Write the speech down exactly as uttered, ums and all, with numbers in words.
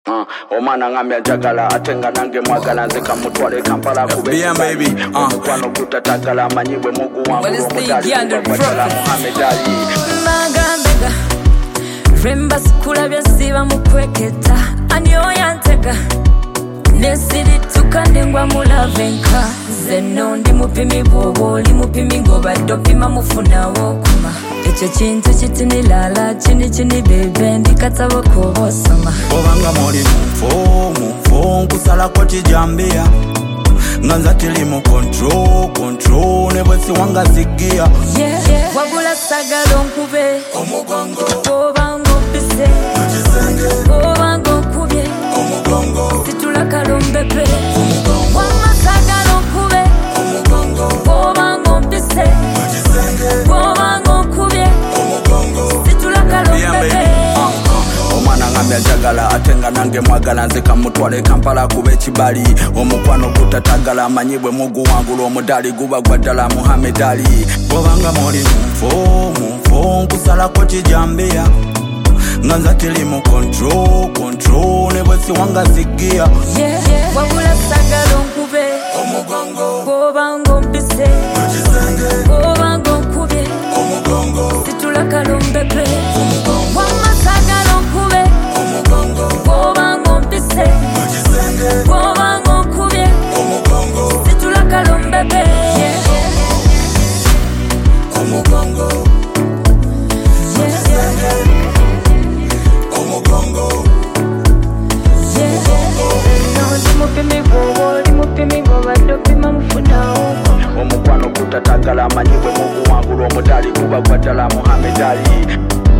Uh, omana ngamya njagala atenga nange mwagala nzeka mutwale Kampala kube yeah, baby. Uh. Omukwano gutatagala manyibwe mugu wangu omudali kubagwatala Muhammad Ali Magambega Remba sikula byasiba mukweketa Anyo yantega Nesiri tukandengwa mulavenka Zeno ndi mupimi bobo Li mupimi ngoba dopima mufuna wokuma Echo chintu chitini lala Chini chini bebe ndikata wakobo sama Obanga moli mufo mufo Nkusala kwa chijambia Nganza tili mu control Control nebwesi wanga zigia Yeah, yeah Wabula sagalo nkube Omugongo Obango pise Mujisenge Obango kubye Omugongo Situla kalombepe Omugongo Wama sagalo nkube Omugongo Obango pise Mujisenge Obango kubye Omugongo Situla kalombepe Omwana ngamya njagala atenga nange mwagala nzeka mutwale Kampala kube kibali Omukwano gutatagala manyibwe mugu wangu omudali guba gwadala Muhammad Ali Obanga moli mufo mufo Nkusala kwa chijambia Nganza tili mu control Control nebwesi wanga zigia Yeah, yeah Wabula sagalo nkube Omugongo Obango mpise Mujisenge Obango kubye Omugongo Situla kalombepe Omugongo Wama sagalo nkube Omugongo Obango mpise Mujisenge Obango kubye Omugongo Situla kalombepe Yeah, Omugongo yeah, Omugongo yeah No, ndi mupimi bobo Ndi mupimi ngoba dopima mufuna wokuma Omukwano gutatagala manyibwe mugu wangu omudali guba gwadala Muhammad Ali